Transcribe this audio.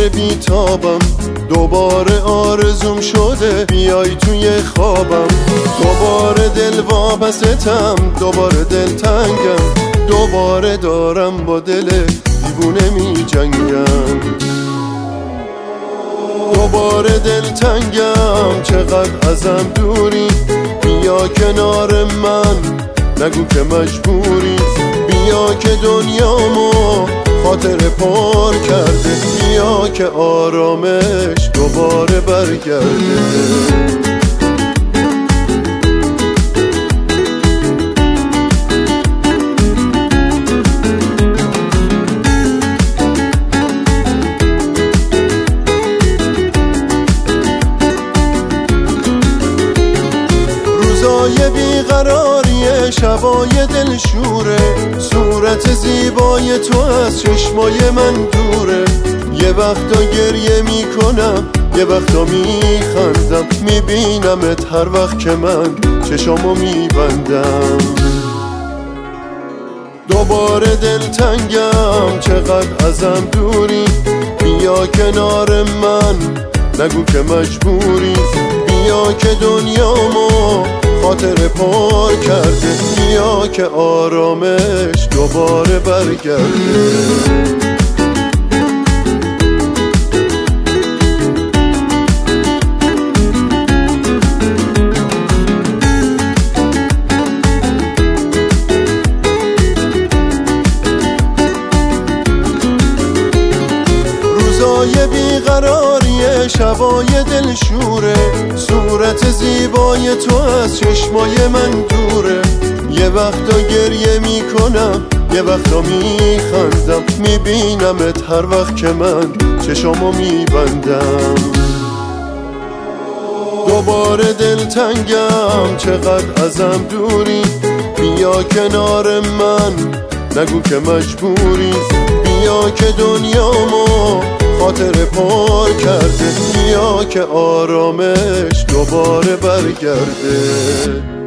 دوباره بیتابم، دوباره آرزوم شده بیای توی خوابم. دوباره دل واپستم، دوباره دلتنگم، دوباره دارم با دل دیوونه می جنگم. دوباره دلتنگم، چقدر ازم دوری، بیا کنار من، نگو که مجبوری. بیا که دنیامو خاطر پر کرده، بیا که آرامش دوباره برگرده. روزای بیقراریه، شبای دلشوره، صورت زیبای تو از چشمای من دوره. یه وقتا گریه میکنم، یه وقتا میخندم، میبینمت هر وقت که من چشامو میبندم. دوباره دلتنگم، چقدر ازم دوری، بیا کنار من، نگو که مجبوری. بیا که دنیامو خاطر پر کرده، بیا که آرامش دوباره برگرده. روزای بیقراریه، شبای دلشوره، صورت زیبای تو از چشمای من دوره. یه وقتا گریه میکنم، یه وقتا میخندم، میبینمت هر وقت که من چشامو میبندم. دوباره دلتنگم، چقدر ازم دوری، بیا کنار من، نگو که مجبوری. بیا که دنیامو خاطر پر کرده، بیا که آرامش دوباره برگرده.